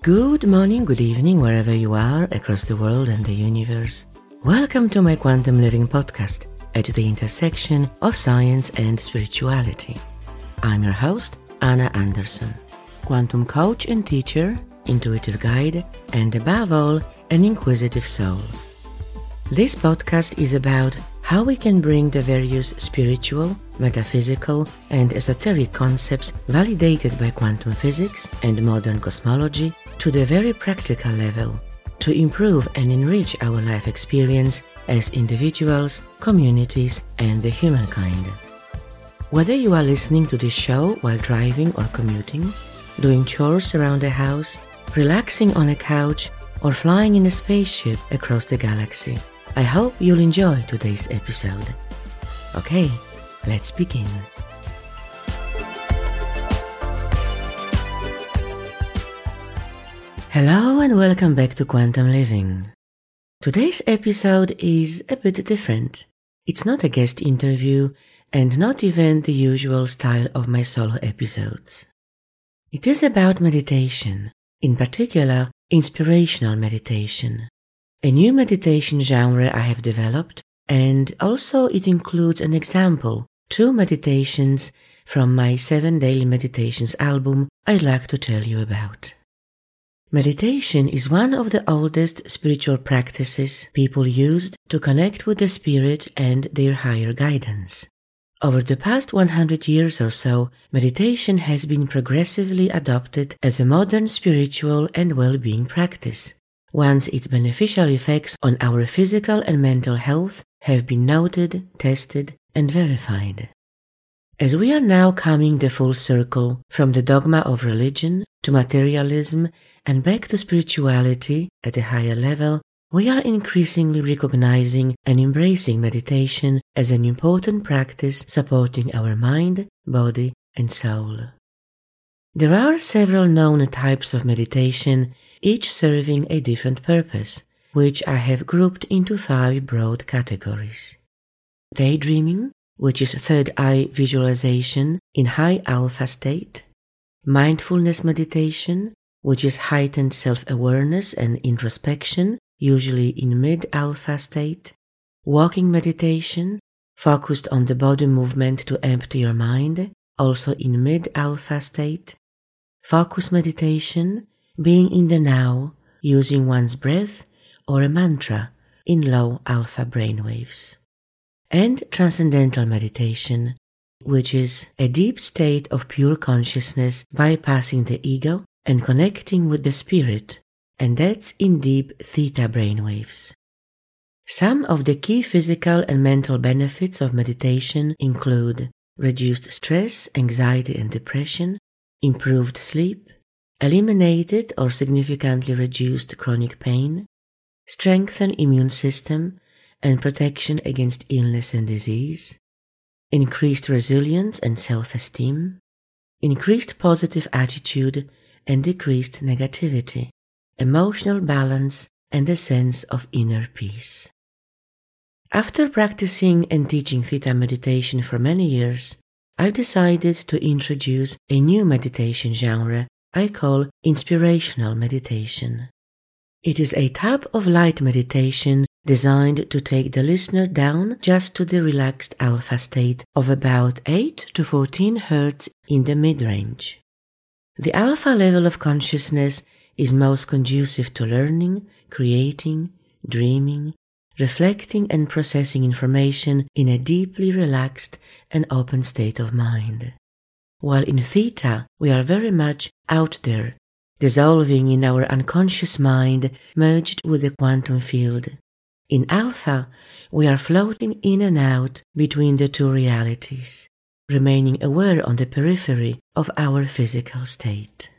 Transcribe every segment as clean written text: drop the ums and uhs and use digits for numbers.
Good morning, good evening, wherever you are across the world and the universe. Welcome to my Quantum Living podcast at the intersection of science and spirituality. I'm your host, Anna Anderson, quantum coach and teacher, intuitive guide, and above all, an inquisitive soul. This podcast is about how we can bring the various spiritual, metaphysical, and esoteric concepts validated by quantum physics and modern cosmology to the very practical level to improve and enrich our life experience as individuals, communities, and the humankind. Whether you are listening to this show while driving or commuting, doing chores around the house, relaxing on a couch, or flying in a spaceship across the galaxy, I hope you'll enjoy today's episode. Okay, let's begin. Hello and welcome back to Quantum Living. Today's episode is a bit different. It's not a guest interview and not even the usual style of my solo episodes. It is about meditation, in particular, inspirational meditation. A new meditation genre I have developed, and also it includes an example, 2 meditations from my 7 Daily Meditations album I'd like to tell you about. Meditation is one of the oldest spiritual practices people used to connect with the spirit and their higher guidance. Over the past 100 years or so, meditation has been progressively adopted as a modern spiritual and well-being practice, once its beneficial effects on our physical and mental health have been noted, tested, and verified. As we are now coming the full circle from the dogma of religion to materialism and back to spirituality at a higher level, we are increasingly recognizing and embracing meditation as an important practice supporting our mind, body, and soul. There are several known types of meditation, each serving a different purpose, which I have grouped into 5 broad categories. Daydreaming, which is third eye visualization in high alpha state. Mindfulness meditation, which is heightened self-awareness and introspection, usually in mid-alpha state. Walking meditation, focused on the body movement to empty your mind, also in mid-alpha state. Focus meditation, being in the now, using one's breath or a mantra in low alpha brainwaves. And transcendental meditation, which is a deep state of pure consciousness bypassing the ego and connecting with the spirit, and that's in deep theta brainwaves. Some of the key physical and mental benefits of meditation include reduced stress, anxiety and depression, improved sleep, eliminated or significantly reduced chronic pain, strengthened immune system and protection against illness and disease, increased resilience and self-esteem, increased positive attitude and decreased negativity, emotional balance and a sense of inner peace. After practicing and teaching Theta meditation for many years, I've decided to introduce a new meditation genre I call inspirational meditation. It is a type of light meditation designed to take the listener down just to the relaxed alpha state of about 8 to 14 Hz in the mid-range. The alpha level of consciousness is most conducive to learning, creating, dreaming, reflecting and processing information in a deeply relaxed and open state of mind. While in Theta, we are very much out there, dissolving in our unconscious mind, merged with the quantum field. In Alpha, we are floating in and out between the 2 realities, remaining aware on the periphery of our physical state.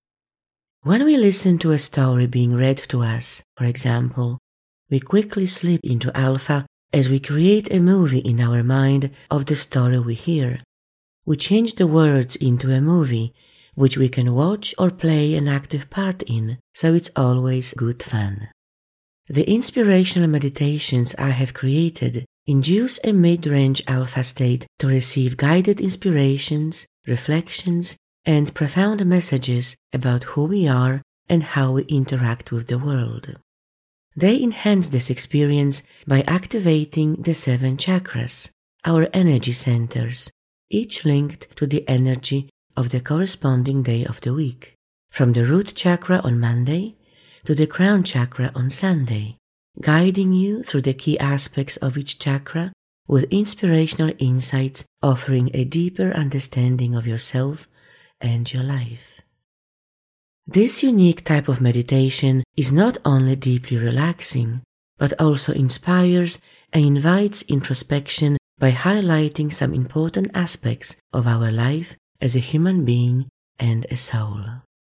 When we listen to a story being read to us, for example, we quickly slip into Alpha as we create a movie in our mind of the story we hear. We change the words into a movie, which we can watch or play an active part in, so it's always good fun. The inspirational meditations I have created induce a mid-range alpha state to receive guided inspirations, reflections, and profound messages about who we are and how we interact with the world. They enhance this experience by activating the 7 chakras, our energy centers, each linked to the energy of the corresponding day of the week, from the root chakra on Monday to the crown chakra on Sunday, guiding you through the key aspects of each chakra with inspirational insights offering a deeper understanding of yourself and your life. This unique type of meditation is not only deeply relaxing, but also inspires and invites introspection by highlighting some important aspects of our life as a human being and a soul.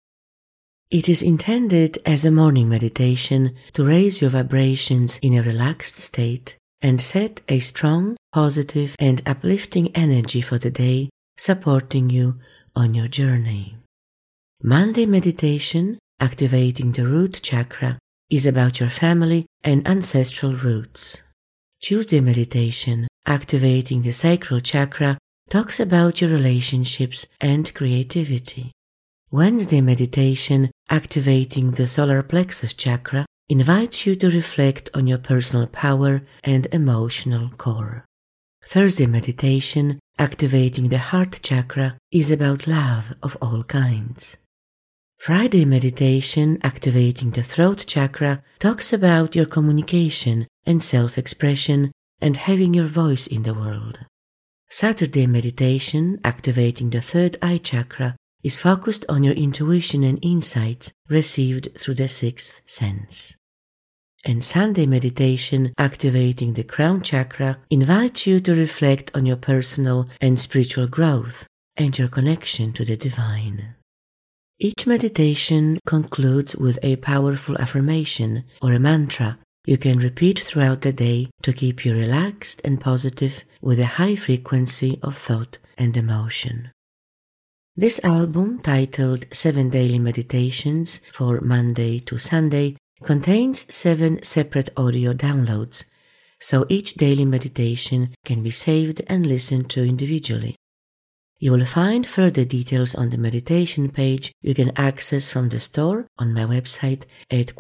It is intended as a morning meditation to raise your vibrations in a relaxed state and set a strong, positive, and uplifting energy for the day, supporting you on your journey. Monday meditation, activating the root chakra, is about your family and ancestral roots. Tuesday meditation, activating the sacral chakra, talks about your relationships and creativity. Wednesday meditation, activating the solar plexus chakra, invites you to reflect on your personal power and emotional core. Thursday meditation, activating the heart chakra, is about love of all kinds. Friday meditation, activating the throat chakra, talks about your communication and self-expression and having your voice in the world. Saturday meditation, activating the third eye chakra, is focused on your intuition and insights received through the sixth sense. And Sunday meditation, activating the crown chakra, invites you to reflect on your personal and spiritual growth and your connection to the divine. Each meditation concludes with a powerful affirmation or a mantra you can repeat throughout the day to keep you relaxed and positive with a high frequency of thought and emotion. This album, titled 7 Daily Meditations for Monday to Sunday, contains 7 separate audio downloads, so each daily meditation can be saved and listened to individually. You will find further details on the meditation page you can access from the store on my website at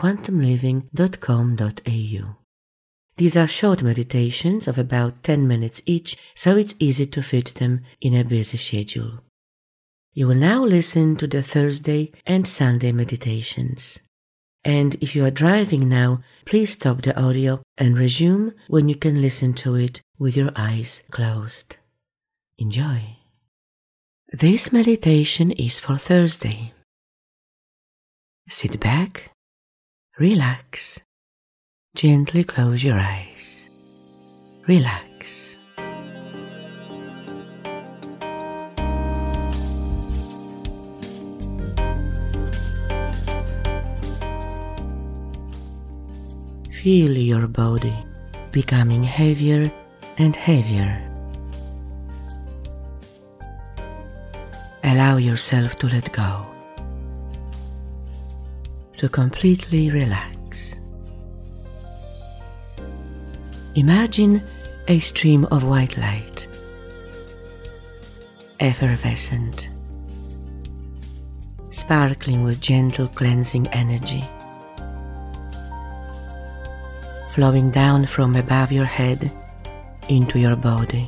quantumliving.com.au. These are short meditations of about 10 minutes each, so it's easy to fit them in a busy schedule. You will now listen to the Thursday and Sunday meditations. And if you are driving now, please stop the audio and resume when you can listen to it with your eyes closed. Enjoy. This meditation is for Thursday. Sit back, relax, gently close your eyes. Relax. Feel your body becoming heavier and heavier. Allow yourself to let go, to completely relax. Imagine a stream of white light, effervescent, sparkling with gentle cleansing energy, flowing down from above your head into your body,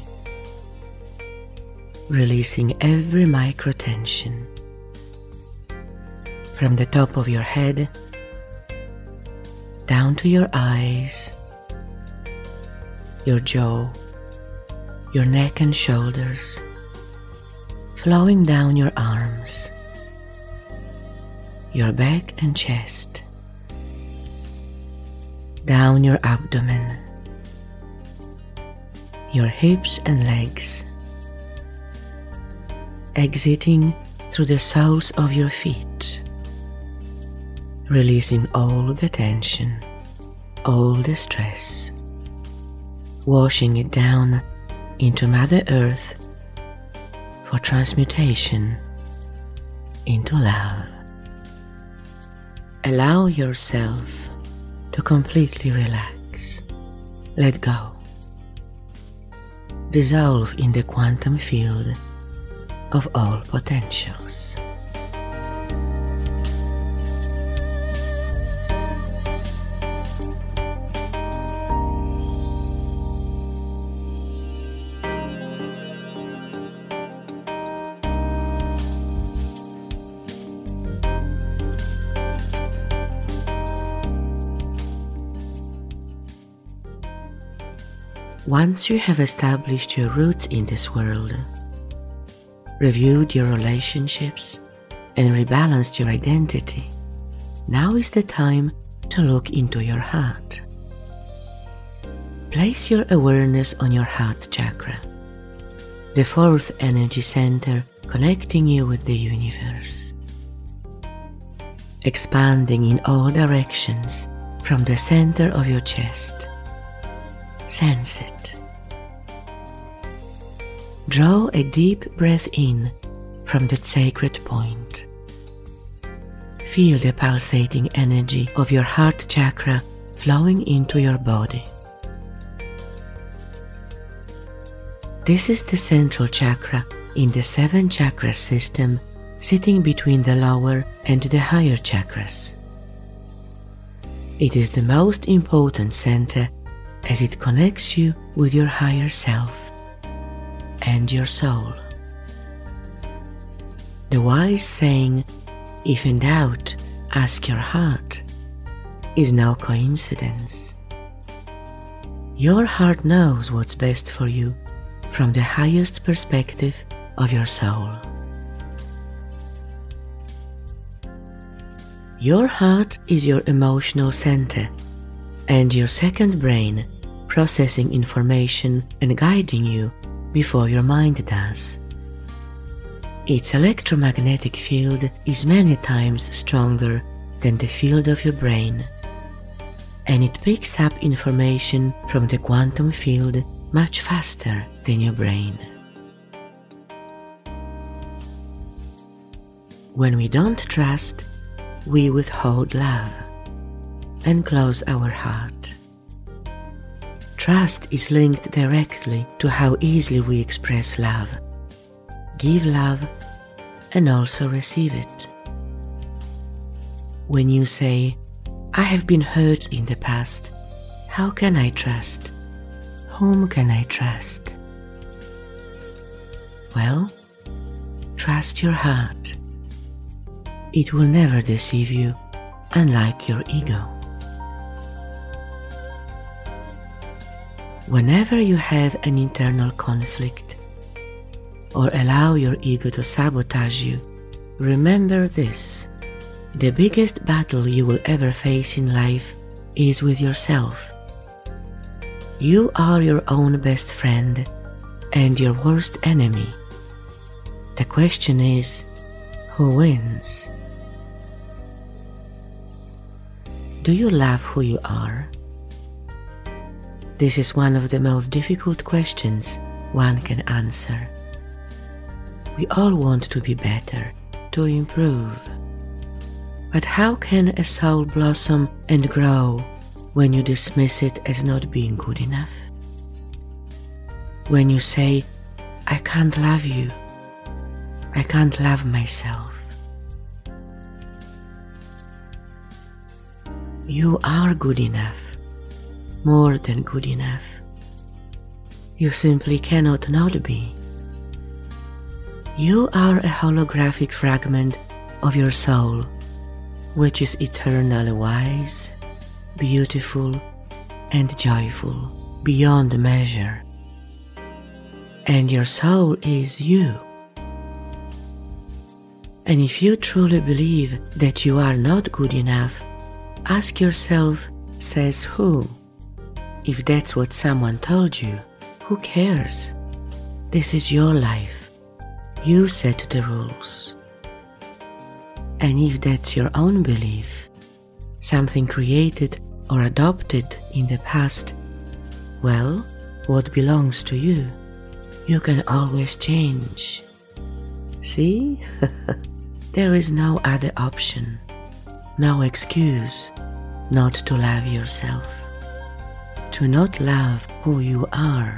releasing every micro-tension from the top of your head down to your eyes, your jaw, your neck and shoulders, flowing down your arms, your back and chest, down your abdomen, your hips and legs, exiting through the soles of your feet, releasing all the tension, all the stress, washing it down into Mother Earth for transmutation into love. Allow yourself to completely relax. Let go. Dissolve in the quantum field of all potentials. Once you have established your roots in this world, reviewed your relationships, and rebalanced your identity, now is the time to look into your heart. Place your awareness on your heart chakra, the fourth energy center connecting you with the universe. Expanding in all directions from the center of your chest. Sense it. Draw a deep breath in from that sacred point. Feel the pulsating energy of your heart chakra flowing into your body. This is the central chakra in the 7 chakra system, sitting between the lower and the higher chakras. It is the most important center as it connects you with your higher self and your soul. The wise saying, "If in doubt, ask your heart," is no coincidence. Your heart knows what's best for you from the highest perspective of your soul. Your heart is your emotional center and your second brain, processing information and guiding you before your mind does. Its electromagnetic field is many times stronger than the field of your brain, and it picks up information from the quantum field much faster than your brain. When we don't trust, we withhold love and close our heart. Trust is linked directly to how easily we express love, give love, and also receive it. When you say, "I have been hurt in the past, how can I trust? Whom can I trust?" Well, trust your heart. It will never deceive you, unlike your ego. Whenever you have an internal conflict or allow your ego to sabotage you, remember this: the biggest battle you will ever face in life is with yourself. You are your own best friend and your worst enemy. The question is, who wins? Do you love who you are? This is one of the most difficult questions one can answer. We all want to be better, to improve. But how can a soul blossom and grow when you dismiss it as not being good enough? When you say, "I can't love you, I can't love myself." You are good enough, more than good enough. You simply cannot not be. You are a holographic fragment of your soul, which is eternally wise, beautiful, and joyful beyond measure. And your soul is you. And if you truly believe that you are not good enough, ask yourself, says who? If that's what someone told you, who cares? This is your life. You set the rules. And if that's your own belief, something created or adopted in the past, well, what belongs to you, you can always change. See? There is no other option, no excuse not to love yourself, to not love who you are.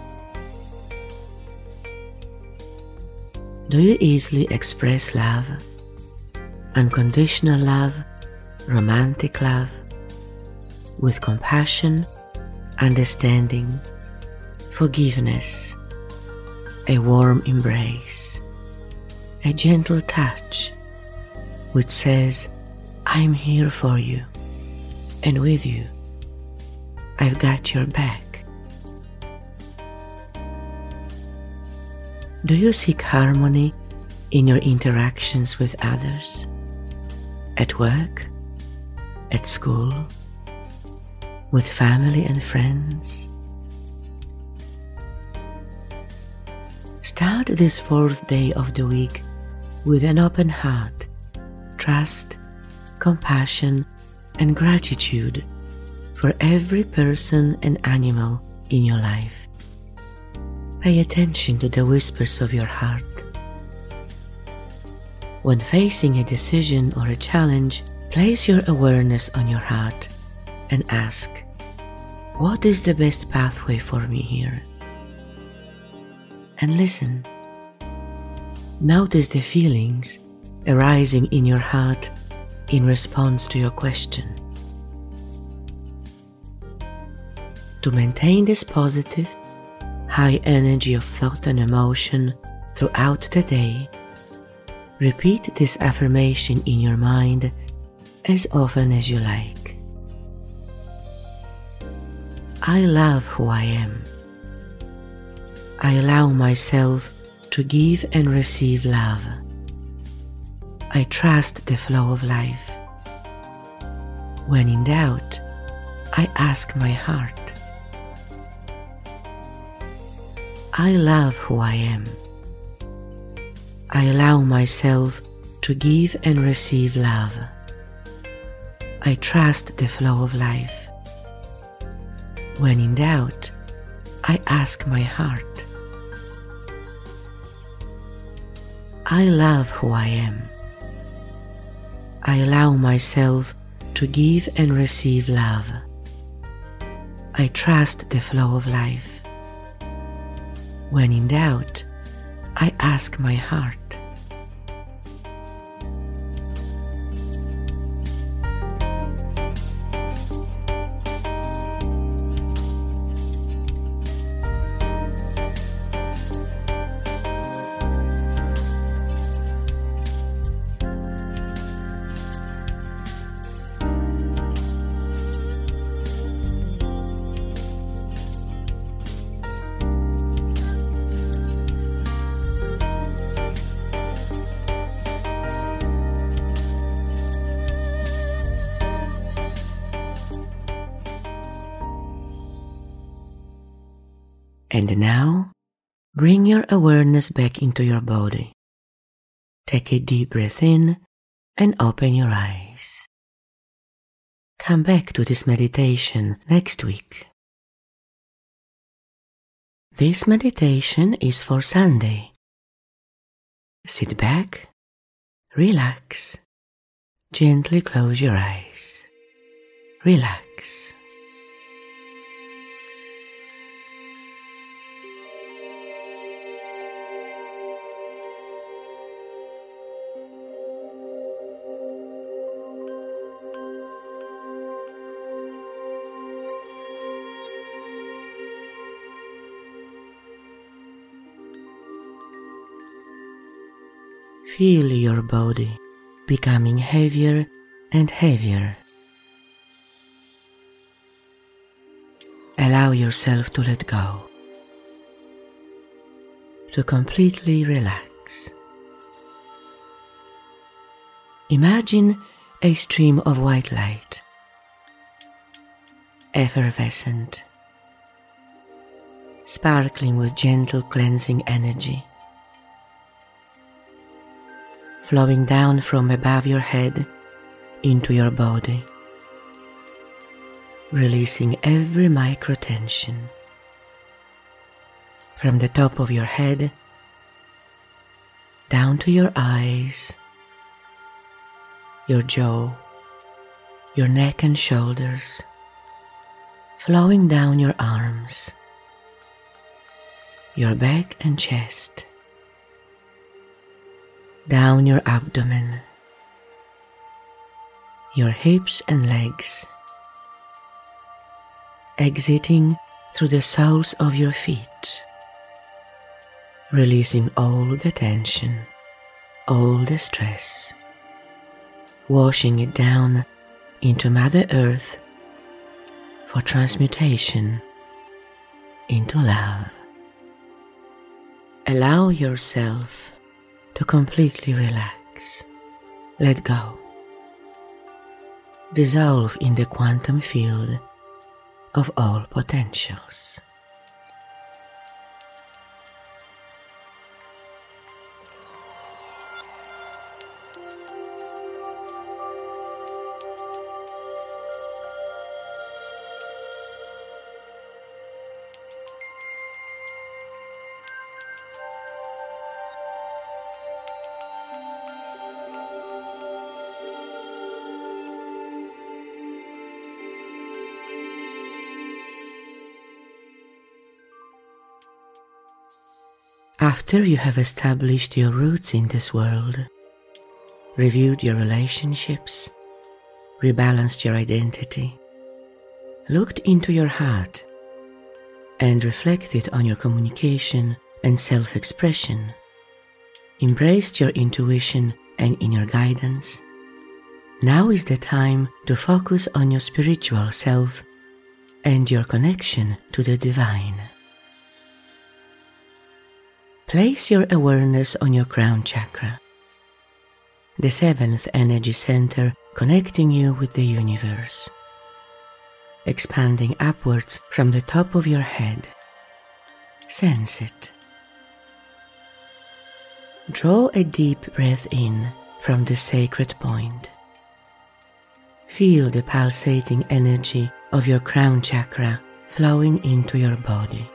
Do you easily express love? Unconditional love, romantic love, with compassion, understanding, forgiveness, a warm embrace, a gentle touch which says, "I'm here for you and with you. I've got your back. Do you seek harmony in your interactions with others? At work? At school? With family and friends? Start this fourth day of the week with an open heart, trust, compassion, and gratitude for every person and animal in your life. Pay attention to the whispers of your heart. When facing a decision or a challenge, place your awareness on your heart and ask, what is the best pathway for me here? And listen. Notice the feelings arising in your heart in response to your question. To maintain this positive, high energy of thought and emotion throughout the day, repeat this affirmation in your mind as often as you like. I love who I am. I allow myself to give and receive love. I trust the flow of life. When in doubt, I ask my heart. I love who I am. I allow myself to give and receive love. I trust the flow of life. When in doubt, I ask my heart. I love who I am. I allow myself to give and receive love. I trust the flow of life. When in doubt, I ask my heart. And now, bring your awareness back into your body. Take a deep breath in and open your eyes. Come back to this meditation next week. This meditation is for Sunday. Sit back, relax, gently close your eyes. Relax. Feel your body becoming heavier and heavier. Allow yourself to let go, to completely relax. Imagine a stream of white light, effervescent, sparkling with gentle cleansing energy, flowing down from above your head into your body, releasing every micro-tension. From the top of your head, down to your eyes, your jaw, your neck and shoulders, flowing down your arms, your back and chest, down your abdomen, your hips and legs, exiting through the soles of your feet, releasing all the tension, all the stress, washing it down into Mother Earth for transmutation into love. Allow yourself to completely relax. Let go. Dissolve in the quantum field of all potentials. After you have established your roots in this world, reviewed your relationships, rebalanced your identity, looked into your heart, and reflected on your communication and self-expression, embraced your intuition and inner guidance, now is the time to focus on your spiritual self and your connection to the divine. Place your awareness on your crown chakra, the seventh energy center connecting you with the universe, expanding upwards from the top of your head. Sense it. Draw a deep breath in from the sacred point. Feel the pulsating energy of your crown chakra flowing into your body.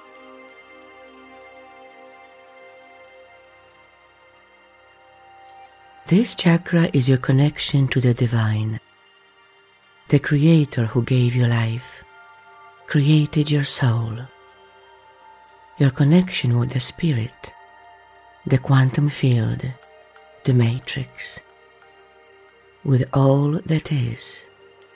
This chakra is your connection to the divine, the creator who gave you life, created your soul, your connection with the spirit, the quantum field, the matrix, with all that is.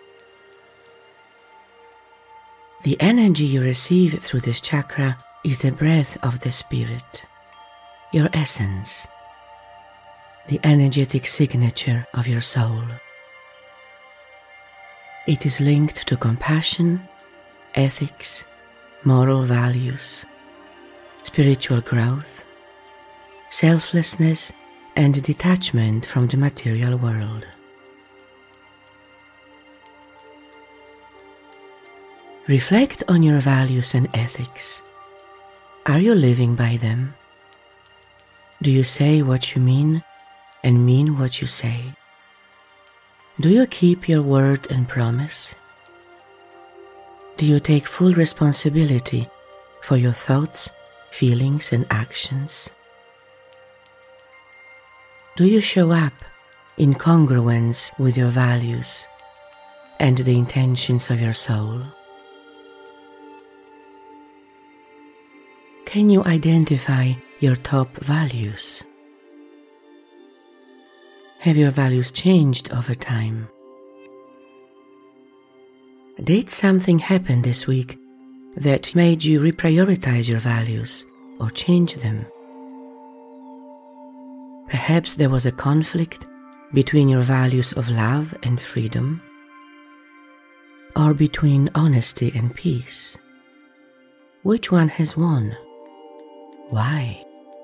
The energy you receive through this chakra is the breath of the spirit, your essence, the energetic signature of your soul. It is linked to compassion, ethics, moral values, spiritual growth, selflessness, and detachment from the material world. Reflect on your values and ethics. Are you living by them? Do you say what you mean and mean what you say? Do you keep your word and promise? Do you take full responsibility for your thoughts, feelings, and actions? Do you show up in congruence with your values and the intentions of your soul? Can you identify your top values? Have your values changed over time? Did something happen this week that made you reprioritize your values or change them? Perhaps there was a conflict between your values of love and freedom, or between honesty and peace. Which one has won? Why?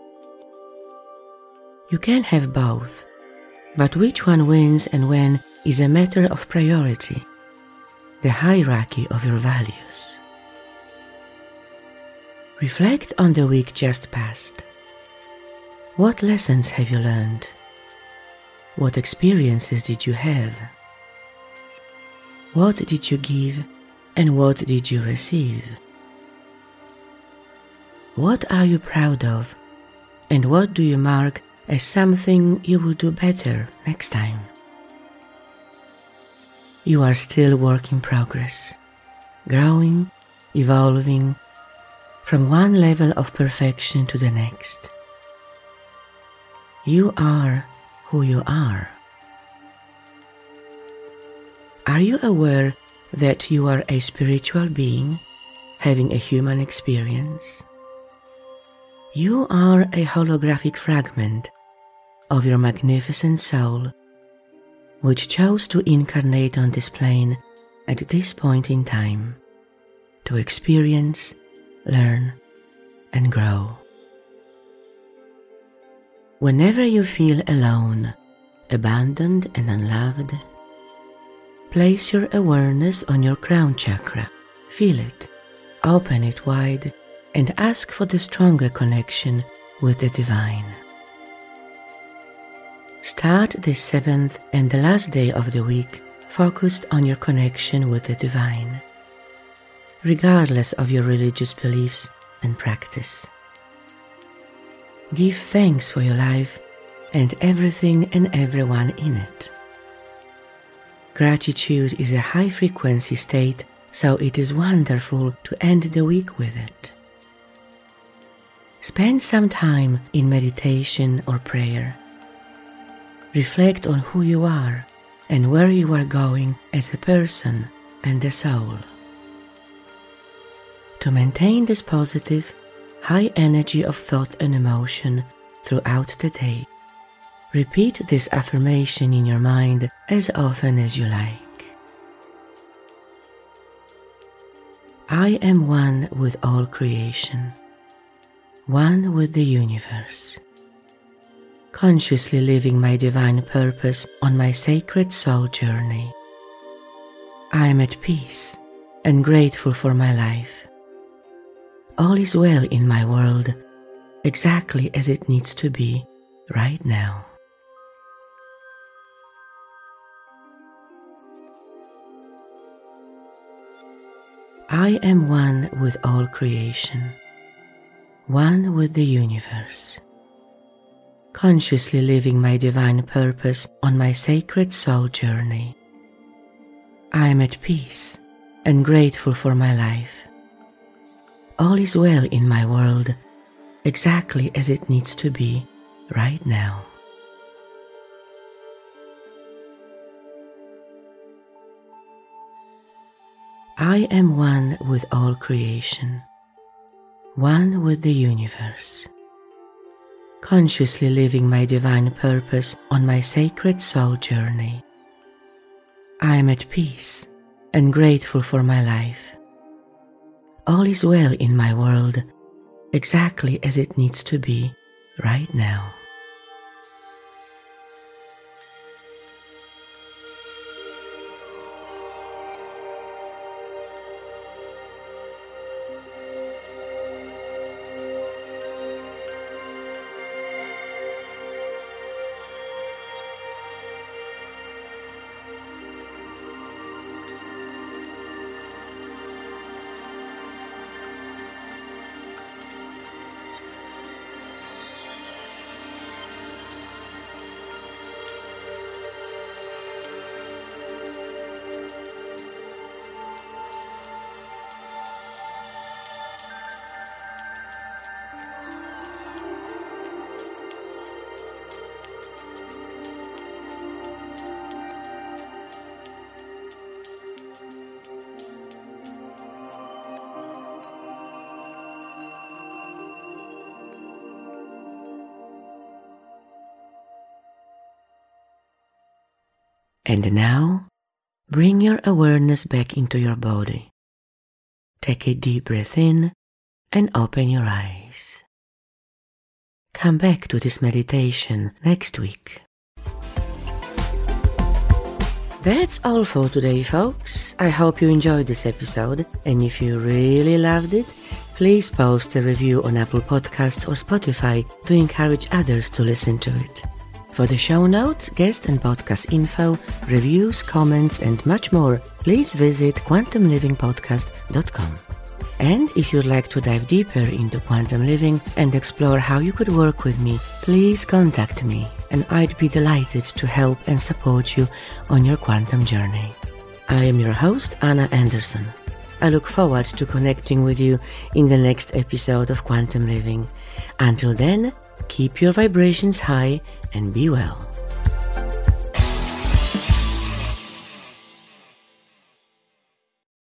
You can have both, but which one wins and when is a matter of priority, the hierarchy of your values. Reflect on the week just past. What lessons have you learned? What experiences did you have? What did you give and what did you receive? What are you proud of and what do you mark as something you will do better next time? You are still work in progress, growing, evolving from one level of perfection to the next. You are who you are. Are you aware that you are a spiritual being having a human experience? You are a holographic fragment of your magnificent soul, which chose to incarnate on this plane at this point in time, to experience, learn, and grow. Whenever you feel alone, abandoned and unloved, place your awareness on your crown chakra. Feel it, open it wide, and ask for the stronger connection with the divine. Start the 7th and the last day of the week focused on your connection with the divine, regardless of your religious beliefs and practice. Give thanks for your life and everything and everyone in it. Gratitude is a high-frequency state, so it is wonderful to end the week with it. Spend some time in meditation or prayer. Reflect on who you are and where you are going as a person and a soul. To maintain this positive, high energy of thought and emotion throughout the day, repeat this affirmation in your mind as often as you like. I am one with all creation, one with the universe, consciously living my divine purpose on my sacred soul journey. I am at peace and grateful for my life. All is well in my world, exactly as it needs to be right now. I am one with all creation, one with the universe, consciously living my divine purpose on my sacred soul journey. I am at peace and grateful for my life. All is well in my world, exactly as it needs to be right now. I am one with all creation, one with the universe, consciously living my divine purpose on my sacred soul journey. I am at peace and grateful for my life. All is well in my world, exactly as it needs to be right now. And now, bring your awareness back into your body. Take a deep breath in and open your eyes. Come back to this meditation next week. That's all for today, folks. I hope you enjoyed this episode, and if you really loved it, please post a review on Apple Podcasts or Spotify to encourage others to listen to it. For the show notes, guest and podcast info, reviews, comments, and much more, please visit quantumlivingpodcast.com. And if you'd like to dive deeper into quantum living and explore how you could work with me, please contact me, and I'd be delighted to help and support you on your quantum journey. I am your host, Anna Anderson. I look forward to connecting with you in the next episode of Quantum Living. Until then, keep your vibrations high and be well.